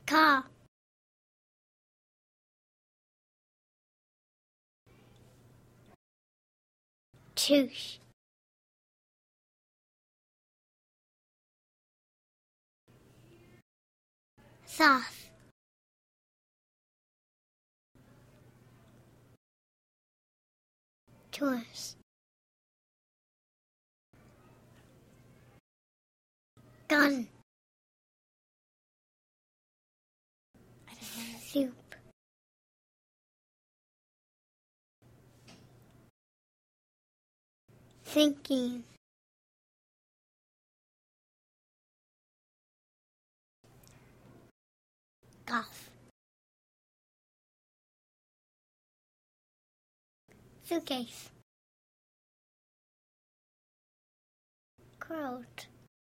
car, tooth, sauce, tours, gun, soup, thinking, golf, suitcase, coat,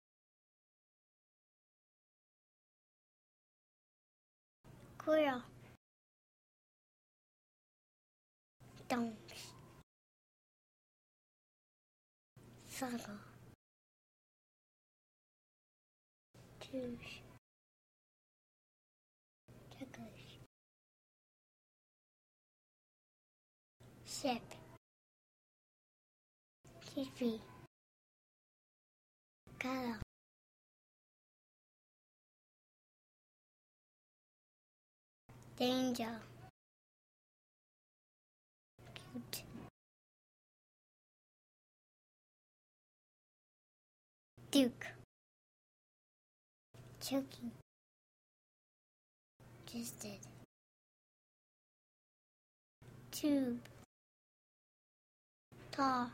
squirrel, donks, circle, tooth, ticklish, ship, TV, color, danger, cute, duke, choking, just did, tube, tall,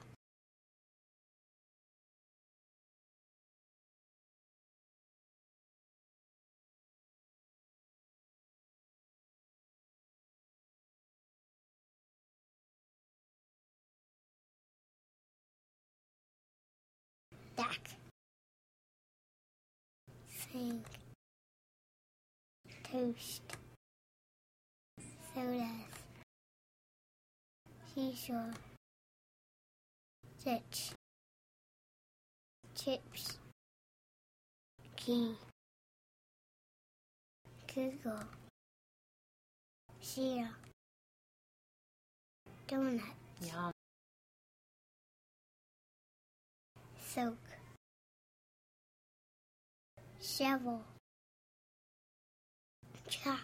duck, sink, toast, sodas, seashore, stitch, chips, key, Google, share, donut, Yum. soak, shovel, chop,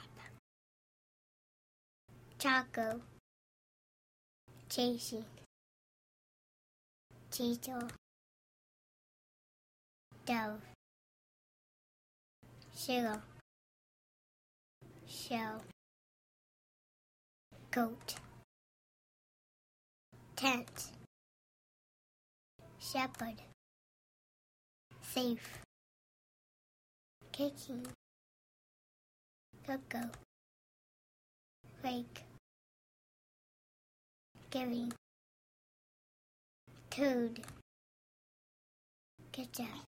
choco, chasing, cheetle, dove, sugar, shell, goat, tent, shepherd, safe, kicking, cocoa, rake, giving, toad, ketchup.